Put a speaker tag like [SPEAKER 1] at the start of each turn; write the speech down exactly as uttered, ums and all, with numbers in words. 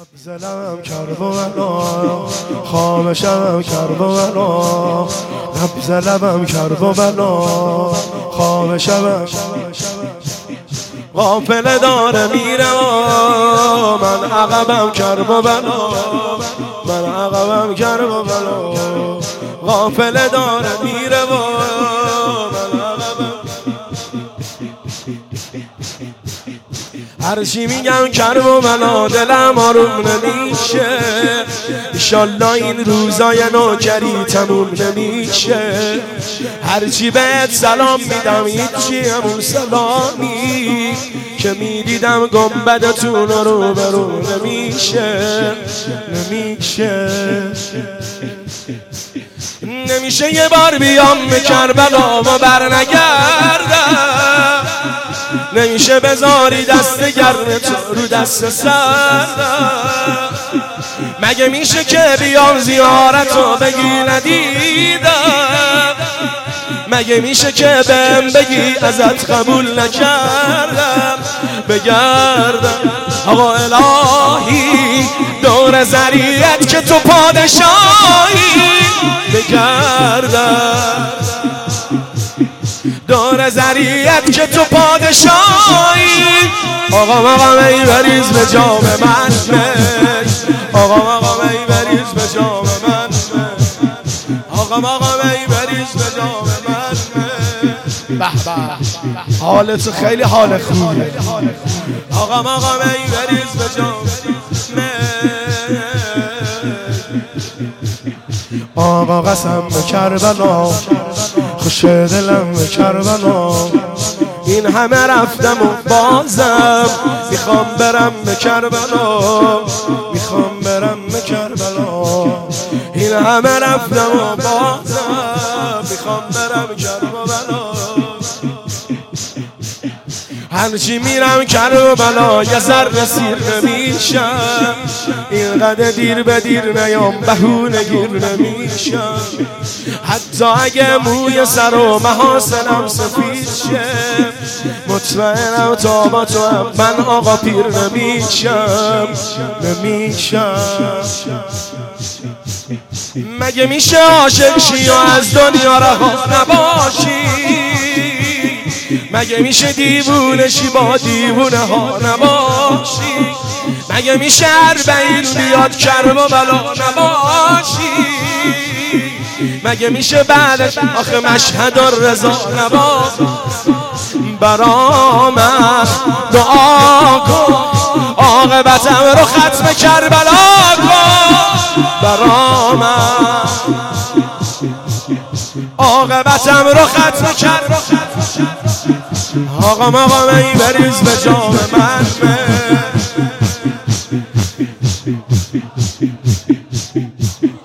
[SPEAKER 1] نبزلم کرب و بلا خامشم کرب و بلا نبزلم کرب و بلا خامشم غافل داره میره من عقبم کرب و بلا من عقبم کرب و بلا غافل داره میره و من عقبم هرچی میگم کرب و بلا دلم آروم نمیشه انشالله این روزای نوکری تموم نمیشه هرچی بهت سلام میدم هیچی همون سلامی که میدیدم گنبدتون رو برو نمیشه نمیشه نمیشه یه بار بیام به کربلا و برنگردم نمیشه بذاری دست گرم تو رو دست سردم مگه میشه که بیام زیارتو بگی ندیدم مگه میشه که بهم بگی ازت قبول نکردم بگردم آقا الهی دور زریعت که تو پادشاهی بگردم دور زریعت که تو پادشاهی آقا آقا می بریز به جام من آقا آقا می بریز به جام من آقا آقا می بریز به جام من به به حالت خیلی حال خوبه آقا آقا می بریز به جام آقا قسم به کربلا خوش دلم به کربلا این همه رفتم و بازم میخوام برم به کربلا میخوام برم به کربلا این همه رفتم و بازم میخوام برم کربلا هرچی میرم کربلا یه ذره سیر نمیشم اینقدر دیر به دیر نیام بهونه گیر نمیشم حتی اگه موی سر و محاسنم سفید شه مطمئنم تا با تو هم من آقا پیر نمیشم نمیشم مگه میشه عاشق شی و از دنیا رها نباشی مگه میشه دیوونه شی با دیوونه ها نباشی مگه میشه اربعین بیاد کرب و بلا نباشی مگه میشه بعدش آخه مشهد الرضا نباشی برام دعا کن عاقبتم رو ختم کربلا کن برام عاقبتم رو ختم کربلا آقا آقا می بریز به جام من